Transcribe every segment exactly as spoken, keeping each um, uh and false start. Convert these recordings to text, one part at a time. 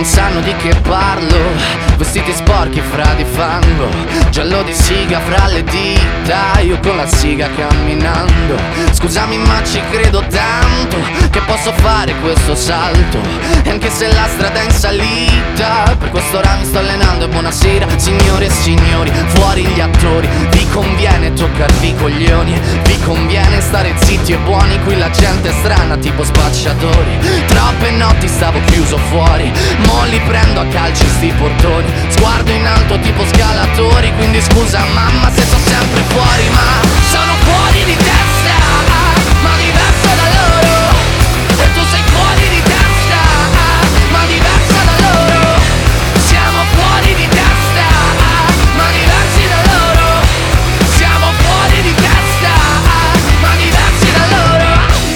sanno di che parlo. Vestiti sporchi fra di fango, giallo di siga fra le dita, io con la siga camminando. Scusami ma ci credo tanto che posso fare questo salto, e anche se la strada è in salita, per quest'ora mi sto allenando. E buonasera signore e signori, fuori gli attori. Vi conviene toccarvi i coglioni, vi conviene stare zitti e buoni, qui la gente è strana tipo spacciatori. Troppe notti stavo chiuso fuori, mo li prendo a calci sti portoni. Sguardo in alto tipo scalatori, quindi scusa mamma se sto sempre fuori, ma sono fuori di testa, ma diverso da loro. E tu sei fuori di testa, ma diversa da loro. Siamo fuori di testa, ma diversi da loro. Siamo fuori di testa, ma diversi da loro.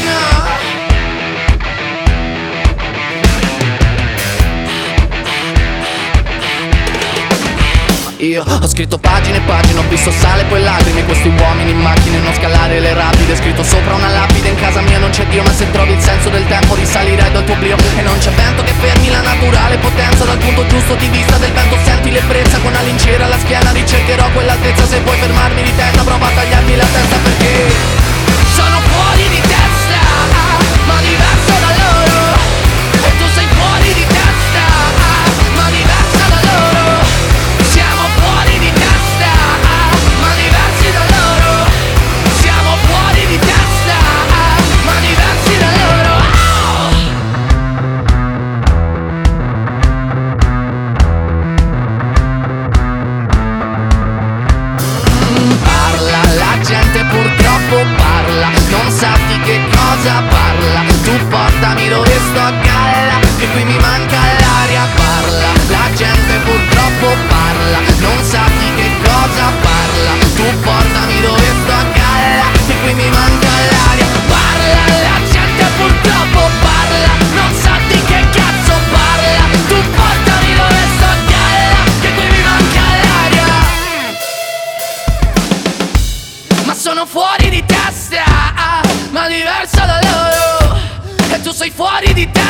Io ho scritto pagine e pagine, ho visto sale e poi lacrime. Questi uomini in macchine, non scalare le rapide. Scritto sopra una lapide, in casa mia non c'è Dio, ma se trovi il senso del tempo risalirai dal tuo oblio. E non c'è vento che fermi la naturale potenza, dal punto giusto di vista del vento senti l'ebbrezza. Con una lincera alla schiena ricercherò quell'altezza. Se vuoi fermarmi di testa prova a tagliarmi la testa, perché sono fuori di testa, ma diverso da loro. E tu sei fuori di testa, ma diversa da loro. Siamo fuori di testa, ma diversi da loro. Siamo fuori di testa, ma diversi da loro. Mm, parla, la gente purtroppo parla, non sa di che cosa parla. Tu portami dove sto a galla, che qui mi manca l'aria. Parla, la gente purtroppo parla, non sa di che cosa parla. Tu portami dove sto a galla, che qui mi manca l'aria. Parla, la gente purtroppo parla, non sa di che cazzo parla. Tu portami dove sto a galla, che qui mi manca l'aria. Ma sono fuori di testa, ma diversa da loro. E tu sei fuori di testa,